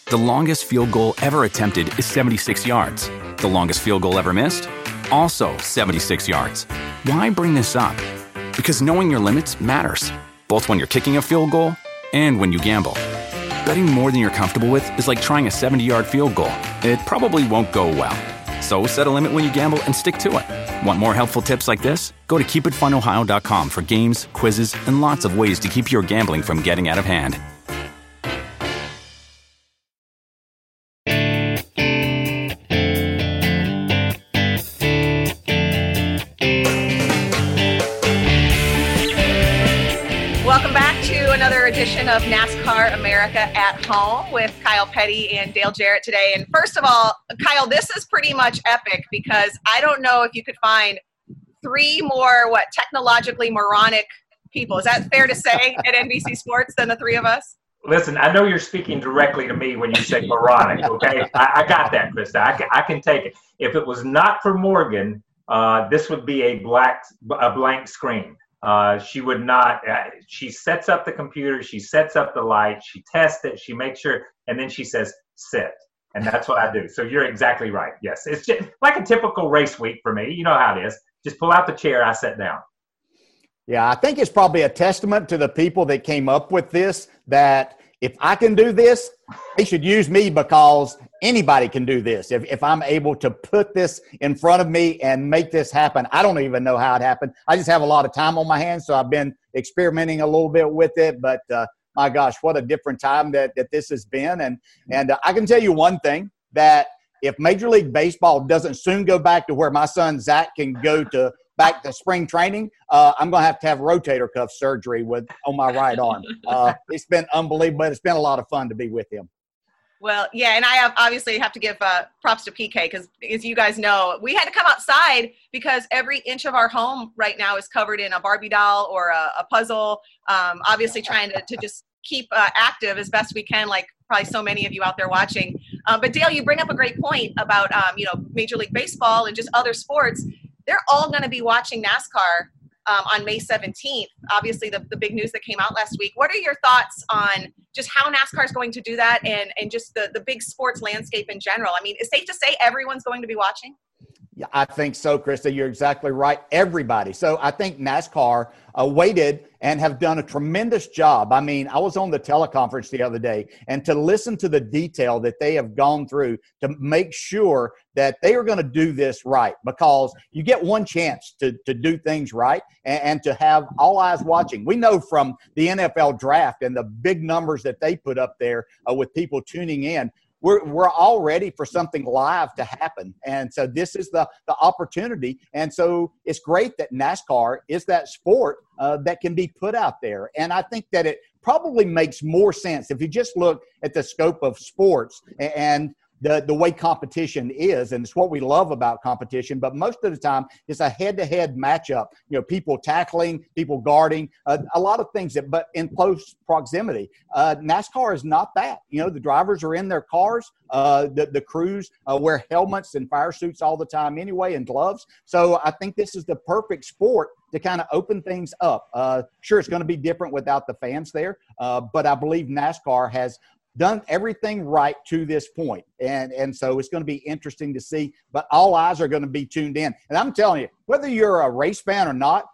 The longest field goal ever attempted is 76 yards. The longest field goal ever missed? Also 76 yards. Why bring this up? Because knowing your limits matters, both when you're kicking a field goal and when you gamble. Betting more than you're comfortable with is like trying a 70-yard field goal. It probably won't go well. So set a limit when you gamble and stick to it. Want more helpful tips like this? Go to keepitfunohio.com for games, quizzes, and lots of ways to keep your gambling from getting out of hand. Edition of NASCAR America at Home with Kyle Petty and Dale Jarrett today. And first of all, Kyle, this is pretty much epic because I don't know if you could find three more, technologically moronic people. Is that fair to say at NBC Sports than the three of us? Listen, I know you're speaking directly to me when you say moronic, okay? I got that, Krista. I can take it. If it was not for Morgan, this would be a blank screen. She would not, she sets up the computer, she sets up the light, she tests it, she makes sure, and then she says, sit. And that's what I do. So you're exactly right. Yes. It's just like a typical race week for me. You know how it is. Just pull out the chair, I sit down. Yeah, I think it's probably a testament to the people that came up with this, that if I can do this, they should use me because anybody can do this. If I'm able to put this in front of me and make this happen, I don't even know how it happened. I just have a lot of time on my hands, so I've been experimenting a little bit with it. But my gosh, what a different time that this has been. And I can tell you one thing, that if Major League Baseball doesn't soon go back to where my son Zach can go back to spring training, I'm going to have rotator cuff surgery on my right arm. It's been unbelievable. It's been a lot of fun to be with him. Well, yeah, and I obviously have to give props to PK because, as you guys know, we had to come outside because every inch of our home right now is covered in a Barbie doll or a puzzle, obviously trying to just keep active as best we can, like probably so many of you out there watching. But, Dale, you bring up a great point about, Major League Baseball and just other sports. They're all going to be watching NASCAR on May 17th, obviously the big news that came out last week. What are your thoughts on just how NASCAR is going to do that and just the big sports landscape in general? I mean, it's safe to say everyone's going to be watching? Yeah, I think so, Krista. You're exactly right. Everybody. So I think NASCAR waited and have done a tremendous job. I mean, I was on the teleconference the other day, and to listen to the detail that they have gone through to make sure that they are going to do this right, because you get one chance to do things right and to have all eyes watching. We know from the NFL draft and the big numbers that they put up there with people tuning in, we're all ready for something live to happen. And so this is the opportunity. And so it's great that NASCAR is that sport that can be put out there. And I think that it probably makes more sense if you just look at the scope of sports and the way competition is, and it's what we love about competition, but most of the time it's a head-to-head matchup, people tackling, people guarding, a lot of things but in close proximity. NASCAR is not that. The drivers are in their cars, the crews wear helmets and fire suits all the time anyway, and gloves. So I think this is the perfect sport to kind of open things up. Sure, it's going to be different without the fans there, but I believe NASCAR has done everything right to this point. And so it's going to be interesting to see, but all eyes are going to be tuned in. And I'm telling you, whether you're a race fan or not,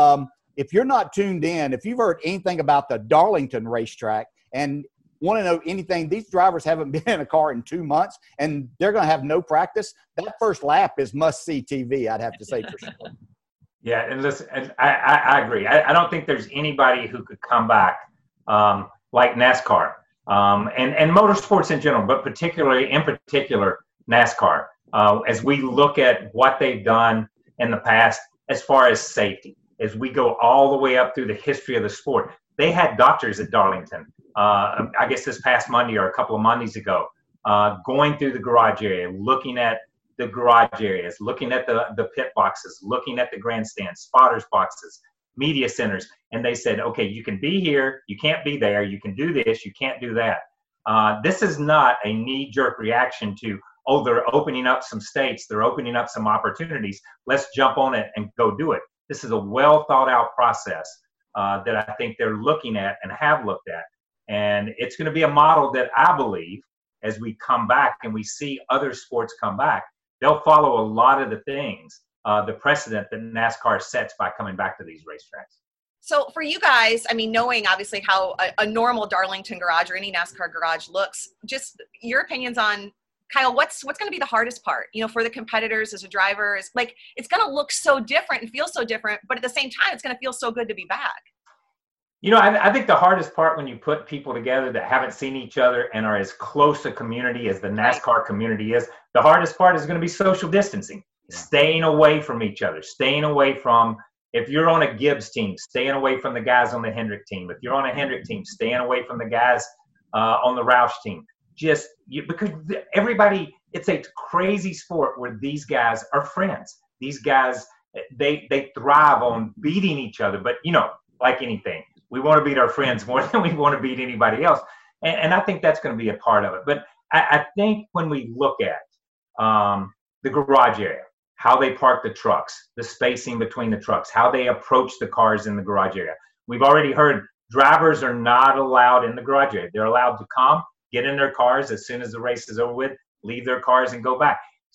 if you're not tuned in, if you've heard anything about the Darlington racetrack and want to know anything, these drivers haven't been in a car in 2 months and they're going to have no practice. That first lap is must-see TV, I'd have to say for sure. Yeah, and listen, I agree. I don't think there's anybody who could come back like NASCAR. And motorsports in general, but in particular, NASCAR, as we look at what they've done in the past, as far as safety, as we go all the way up through the history of the sport. They had doctors at Darlington, I guess this past Monday or a couple of Mondays ago, going through the garage area, looking at the garage areas, looking at the pit boxes, looking at the grandstands, spotters boxes, media centers, and they said, okay, you can be here, you can't be there, you can do this, you can't do that. This is not a knee-jerk reaction to, oh, they're opening up some states, they're opening up some opportunities, let's jump on it and go do it. This is a well-thought-out process that I think they're looking at and have looked at. And it's going to be a model that I believe as we come back and we see other sports come back, they'll follow a lot of the things, the precedent that NASCAR sets by coming back to these racetracks. So for you guys, I mean, knowing obviously how a normal Darlington garage or any NASCAR garage looks, just your opinions on, Kyle, what's going to be the hardest part, for the competitors as a driver? Is like, it's going to look so different and feel so different, but at the same time, it's going to feel so good to be back. I think the hardest part when you put people together that haven't seen each other and are as close a community as the NASCAR community is, the hardest part is going to be social distancing, staying away from each other, staying away from, if you're on a Gibbs team, staying away from the guys on the Hendrick team. If you're on a Hendrick team, staying away from the guys on the Roush team. Because everybody, it's a crazy sport where these guys are friends. These guys, they thrive on beating each other. But, like anything, we want to beat our friends more than we want to beat anybody else. And I think that's going to be a part of it. But I think when we look at the garage area, how they park the trucks, the spacing between the trucks, how they approach the cars in the garage area. We've already heard drivers are not allowed in the garage area. They're allowed to come, get in their cars as soon as the race is over with, leave their cars and go back.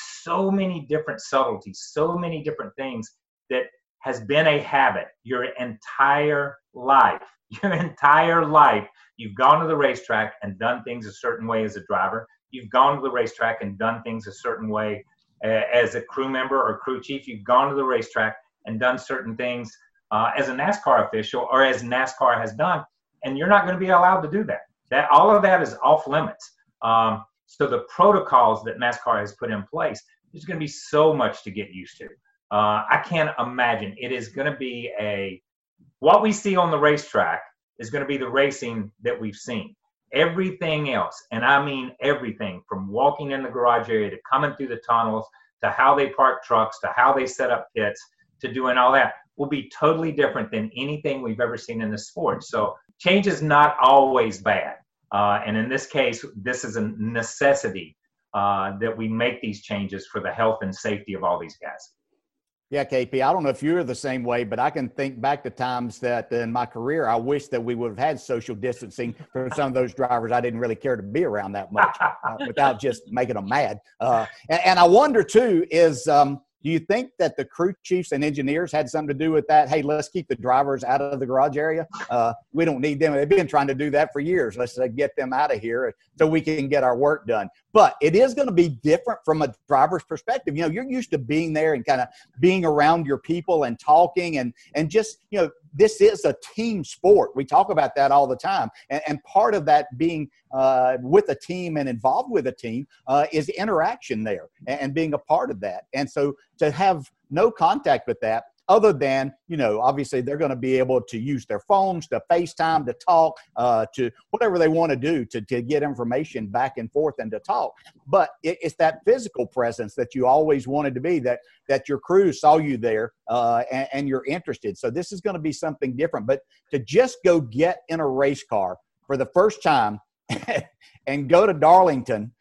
So many different subtleties, so many different things that has been a habit your entire life. Your entire life, you've gone to the racetrack and done things a certain way as a driver. You've gone to the racetrack and done things a certain way as a crew member or crew chief. You've gone to the racetrack and done certain things as a NASCAR official or as NASCAR has done, and you're not going to be allowed to do that. All of that is off limits. So the protocols that NASCAR has put in place, there's going to be so much to get used to. I can't imagine. It is going to be what we see on the racetrack is going to be the racing that we've seen. Everything else, and I mean everything, from walking in the garage area to coming through the tunnels to how they park trucks to how they set up pits to doing all that, will be totally different than anything we've ever seen in the sport. So change is not always bad. And in this case, this is a necessity that we make these changes for the health and safety of all these guys. Yeah, KP, I don't know if you're the same way, but I can think back to times that in my career, I wish that we would have had social distancing for some of those drivers I didn't really care to be around that much without just making them mad. And I wonder, too, do you think that the crew chiefs and engineers had something to do with that? Hey, let's keep the drivers out of the garage area. We don't need them. They've been trying to do that for years. Let's get them out of here so we can get our work done. But it is going to be different from a driver's perspective. You're used to being there and kind of being around your people and talking and just, this is a team sport. We talk about that all the time. And part of that being with a team and involved with a team is interaction there and being a part of that. And so to have no contact with that, other than, obviously they're going to be able to use their phones, to FaceTime, to talk, to whatever they want to do to get information back and forth and to talk. But it's that physical presence that you always wanted to be, that your crew saw you there and you're interested. So this is going to be something different. But to just go get in a race car for the first time and go to Darlington,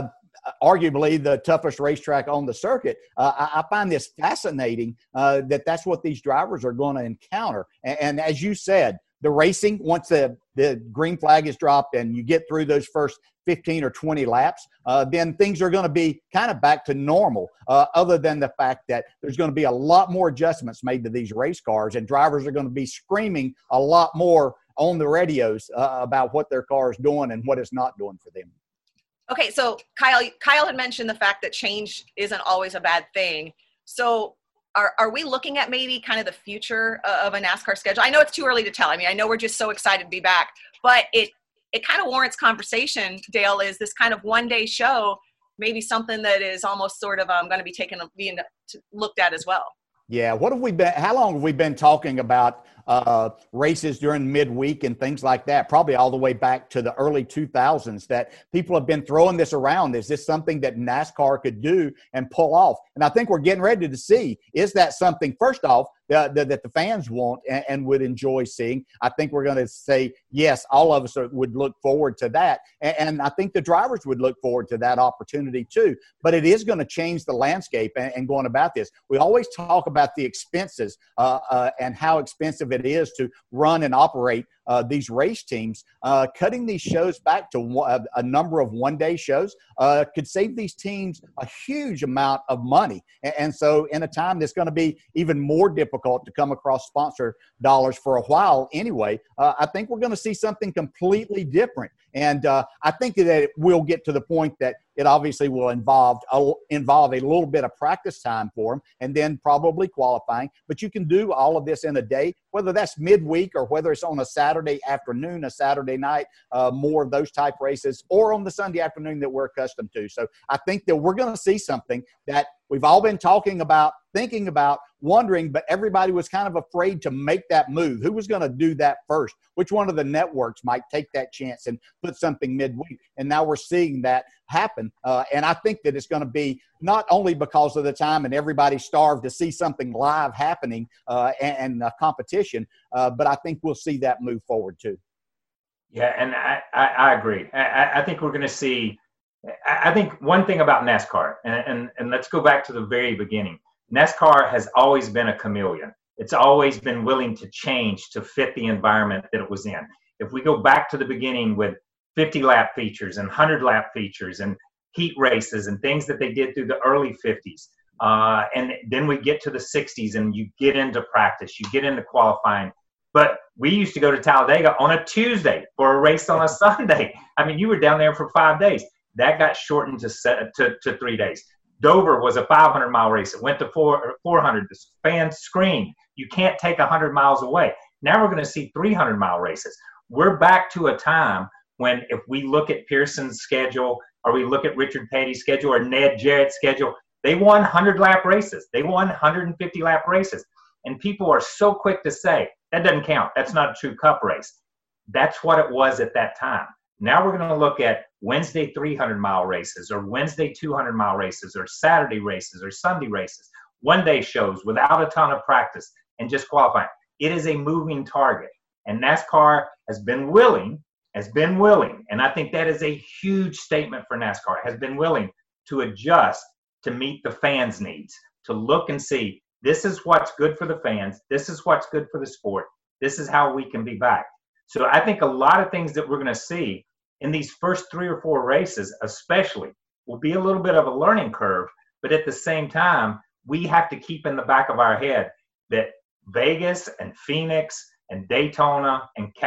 arguably the toughest racetrack on the circuit. I find this fascinating that's what these drivers are going to encounter. And as you said, the racing, once the green flag is dropped and you get through those first 15 or 20 laps, then things are going to be kind of back to normal, other than the fact that there's going to be a lot more adjustments made to these race cars, and drivers are going to be screaming a lot more on the radios about what their car is doing and what it's not doing for them. Okay, so Kyle had mentioned the fact that change isn't always a bad thing. So are we looking at maybe kind of the future of a NASCAR schedule? I know it's too early to tell. I mean, I know we're just so excited to be back, but it kind of warrants conversation, Dale. Is this kind of one-day show maybe something that is almost sort of going to be being looked at as well? Yeah. How long have we been talking about races during midweek and things like that? Probably all the way back to the early 2000s that people have been throwing this around. Is this something that NASCAR could do and pull off? And I think we're getting ready to see, is that something, first off, that the fans want and would enjoy seeing? I think we're going to say, yes, all of us would look forward to that. And I think the drivers would look forward to that opportunity too. But it is going to change the landscape and going about this. We always talk about the expenses and how expensive it it is to run and operate these race teams, cutting these shows back to a number of one-day shows could save these teams a huge amount of money. And so in a time that's going to be even more difficult to come across sponsor dollars for a while anyway, I think we're going to see something completely different. And I think that it will get to the point that it obviously will involve a little bit of practice time for them and then probably qualifying. But you can do all of this in a day, whether that's midweek or whether it's on a Saturday afternoon, a Saturday night, more of those type races, or on the Sunday afternoon that we're accustomed to. So I think that we're going to see something that we've all been talking about, thinking about, wondering, but everybody was kind of afraid to make that move. Who was going to do that first? Which one of the networks might take that chance and put something midweek? And now we're seeing that happen. And I think that it's going to be not only because of the time and everybody starved to see something live happening and competition, but I think we'll see that move forward too. Yeah, and I agree. I think we're going to see – I think one thing about NASCAR, and let's go back to the very beginning. NASCAR has always been a chameleon. It's always been willing to change to fit the environment that it was in. If we go back to the beginning with 50-lap features and 100-lap features and heat races and things that they did through the early 50s, and then we get to the 60s and you get into practice, you get into qualifying. But we used to go to Talladega on a Tuesday for a race on a Sunday. I mean, you were down there for 5 days. That got shortened to 3 days. Dover was a 500-mile race. It went to 400. The fans screamed, you can't take 100 miles away. Now we're going to see 300-mile races. We're back to a time when if we look at Pearson's schedule or we look at Richard Petty's schedule or Ned Jarrett's schedule, they won 100-lap races. They won 150-lap races. And people are so quick to say, that doesn't count. That's not a true cup race. That's what it was at that time. Now we're going to look at Wednesday 300-mile races or Wednesday 200-mile races or Saturday races or Sunday races, one-day shows without a ton of practice and just qualifying. It is a moving target. And NASCAR has been willing, and I think that is a huge statement for NASCAR, has been willing to adjust to meet the fans' needs, to look and see, this is what's good for the fans, this is what's good for the sport, this is how we can be back. So I think a lot of things that we're going to see in these first 3 or 4 races especially will be a little bit of a learning curve, but at the same time, we have to keep in the back of our head that Vegas and Phoenix and Daytona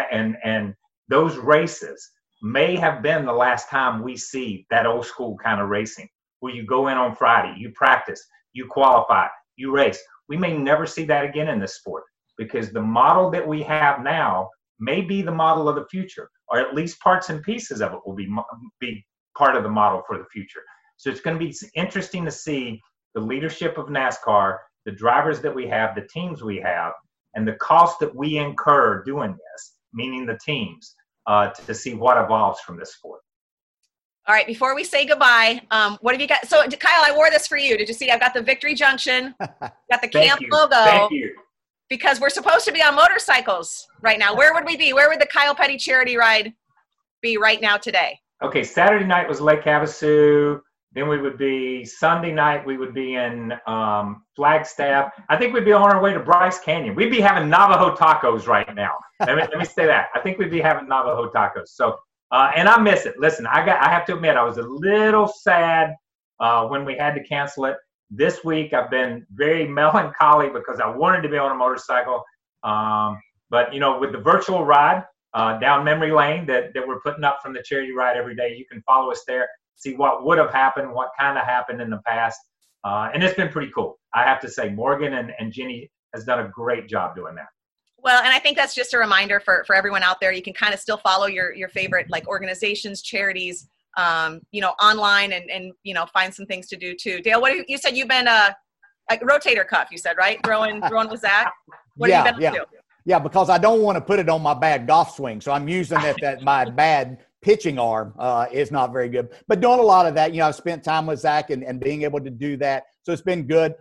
and those races may have been the last time we see that old school kind of racing where you go in on Friday, you practice, you qualify, you race. We may never see that again in this sport because the model that we have now may be the model of the future, or at least parts and pieces of it will be part of the model for the future. So it's going to be interesting to see the leadership of NASCAR, the drivers that we have, the teams we have, and the cost that we incur doing this, meaning the teams, to see what evolves from this sport. All right, before we say goodbye, what have you got? So, Kyle, I wore this for you. Did you see? I've got the Victory Junction, got the camp logo. Thank you. Because we're supposed to be on motorcycles right now. Where would we be? Where would the Kyle Petty charity ride be right now today? Okay, Saturday night was Lake Havasu. Then we would be, Sunday night, we would be in Flagstaff. I think we'd be on our way to Bryce Canyon. We'd be having Navajo tacos right now. Let me say that. I think we'd be having Navajo tacos. So, and I miss it. Listen, I have to admit, I was a little sad when we had to cancel it. This week, I've been very melancholy because I wanted to be on a motorcycle. But, you know, with the virtual ride down memory lane that we're putting up from the charity ride every day, you can follow us there, see what would have happened, what kind of happened in the past. And it's been pretty cool. I have to say, Morgan and Jenny has done a great job doing that. Well, and I think that's just a reminder for everyone out there. You can kind of still follow your favorite like organizations, charities, online and find some things to do too. Dale, you said you've been like rotator cuff, you said, right? Throwing with Zach. What have you been up to? Yeah, because I don't want to put it on my bad golf swing. So I'm using it that my bad pitching arm is not very good. But doing a lot of that, I've spent time with Zach and being able to do that. So it's been good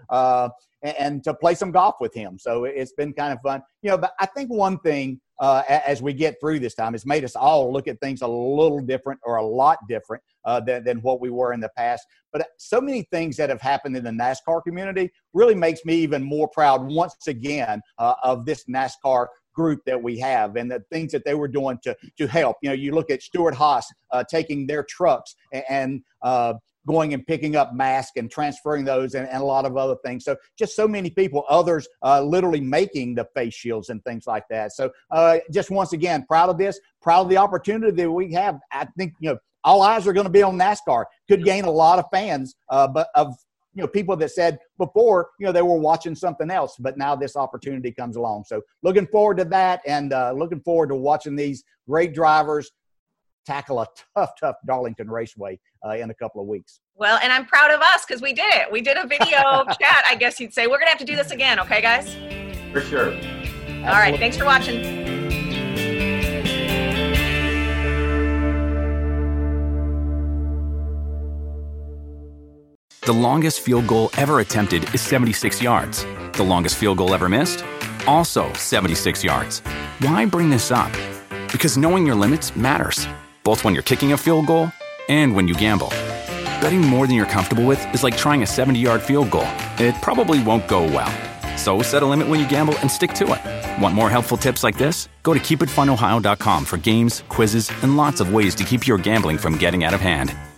and to play some golf with him. So it's been kind of fun. But I think one thing as we get through this time, it's made us all look at things a little different or a lot different than what we were in the past. But so many things that have happened in the NASCAR community really makes me even more proud once again of this NASCAR group that we have and the things that they were doing to help. You look at Stuart Haas taking their trucks and going and picking up masks and transferring those and a lot of other things. So just so many people, others literally making the face shields and things like that. So just once again, proud of this, proud of the opportunity that we have. I think, all eyes are going to be on NASCAR. Could gain a lot of fans, but of people that said before, they were watching something else, but now this opportunity comes along. So looking forward to that and looking forward to watching these great drivers tackle a tough Darlington Raceway in a couple of weeks. Well, and I'm proud of us because we did it. We did a video chat, I guess you'd say. We're going to have to do this again, okay, guys? For sure. Absolutely. All right, thanks for watching. The longest field goal ever attempted is 76 yards. The longest field goal ever missed? Also 76 yards. Why bring this up? Because knowing your limits matters, both when you're kicking a field goal and when you gamble. Betting more than you're comfortable with is like trying a 70-yard field goal. It probably won't go well. So set a limit when you gamble and stick to it. Want more helpful tips like this? Go to keepitfunohio.com for games, quizzes, and lots of ways to keep your gambling from getting out of hand.